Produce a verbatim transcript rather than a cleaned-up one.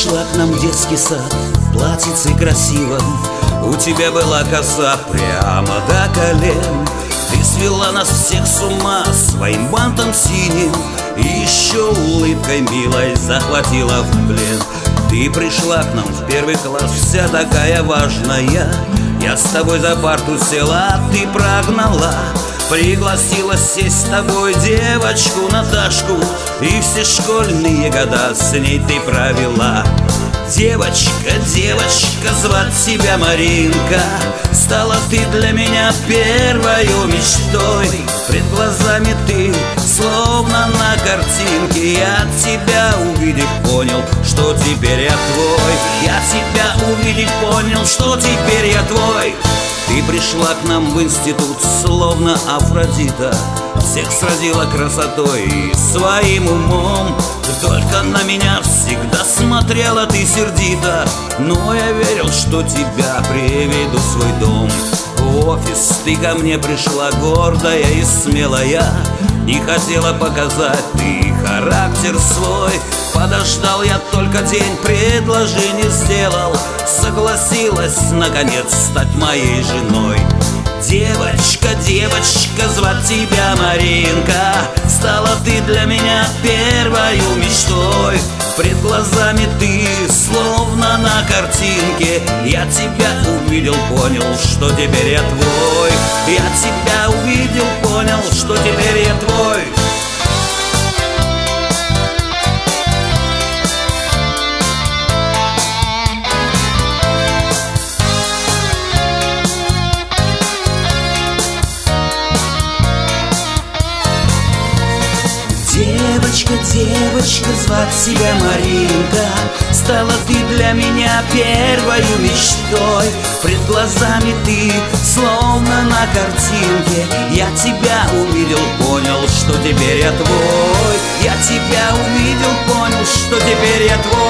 пришла к нам в детский сад в платьице красивом. У тебя была коса прямо до колен. Ты свела нас всех с ума своим бантом синим и еще улыбкой милой захватила в плен. Ты пришла к нам в первый класс, вся такая важная. Я с тобой за парту села, а ты прогнала. Пригласила сесть с тобой девочку Наташку, и все школьные года с ней ты провела. Девочка, девочка, звать тебя Маринка, стала ты для меня первою мечтой. Пред глазами ты, словно на картинке. Я тебя увидев понял, что теперь я твой. Я тебя увидев понял, что теперь я твой. Ты пришла к нам в институт, словно Афродита, всех сразила красотой и своим умом. Только на меня всегда смотрела ты сердито, но я верил, что тебя приведу в свой дом. В офис ты ко мне пришла гордая и смелая, и хотела показать ты характер свой. Подождал я только день, предложение сделал, согласилась наконец стать моей женой. Девочка, девочка, звать тебя Маринка, стала ты для меня первою мечтой. Пред глазами ты, словно на картинке. Я тебя увидел, понял, что теперь я твой. Я тебя увидел, понял, что теперь я твой. Девочка, девочка, звать тебя Маринка, стала ты для меня первою мечтой. Пред глазами ты, словно на картинке. Я тебя увидел, понял, что теперь я твой. Я тебя увидел, понял, что теперь я твой.